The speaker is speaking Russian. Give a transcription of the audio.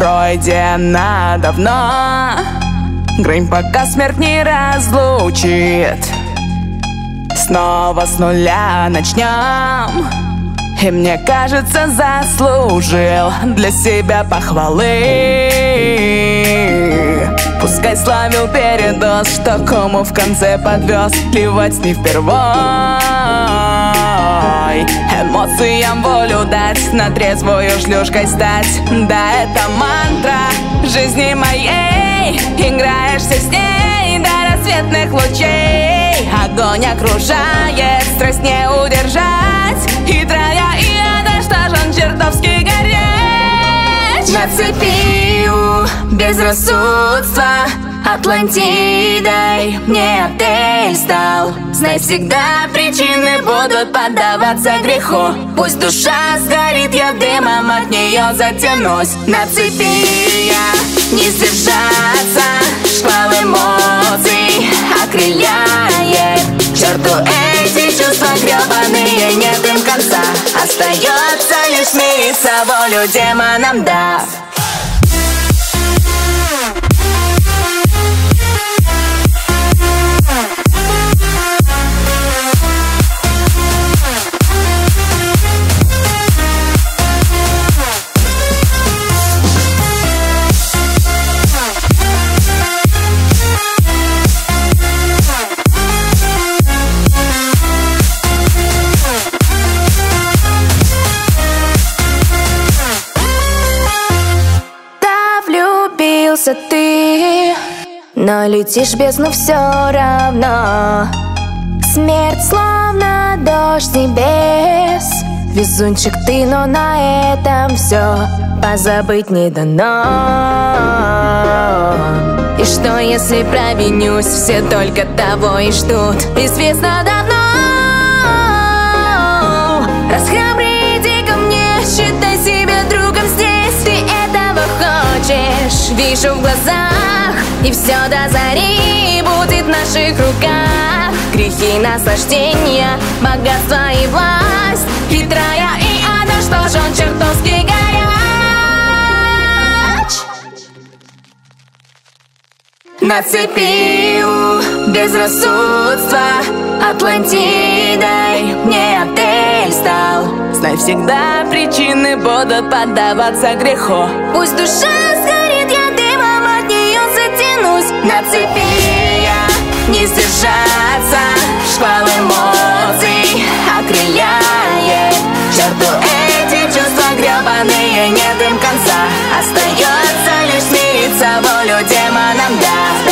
пройдена давно. Грань, пока смерть не разлучит. Снова с нуля начнем. И мне кажется, заслужил для себя похвалы. Пускай славил передоз, что кому в конце подвез. Плевать не впервой. Эмоциям волю дать, на трезвую шлюшкой стать. Да, это мантра жизни моей. Играешься с ней до рассветных лучей. Огонь окружает, страсть не удержать. Хитрая и ада, что ж он чертовски горяч. На цепи у безрассудства Атлантидой мне отель стал. Знай, всегда причины будут поддаваться греху. Пусть душа сгорит, я дымом от нее затянусь. На цепи я не сдержаться, шквал эмоций окрыляет. К черту эти чувства гребаные, нет им конца. Остается лишь смириться, волю демонам дав. Ты, но летишь в бездну все равно. Смерть словно дождь с небес. Везунчик ты, но на этом все. Позабыть не дано. И что если провинюсь? Все только того и ждут. Известно давно. Расхрабри, иди ко мне, считай себя другом здесь. Ты этого хочешь, вижу в глазах. И все до зари будет в наших руках. Грехи, наслаждения, богатство и власть. Хитрая и ада, что ж он чертовски горяч. На цепи у безрассудства Атлантидой мне отель стал. Знай, всегда причины будут поддаваться греху. Пусть душа сгорит, я дымом от нее затянусь. На цепи я не сдержаться, шквал эмоций окрыляет. К черту эти чувства гребаные, нет им конца. Остается лишь смириться, волю демонам дав.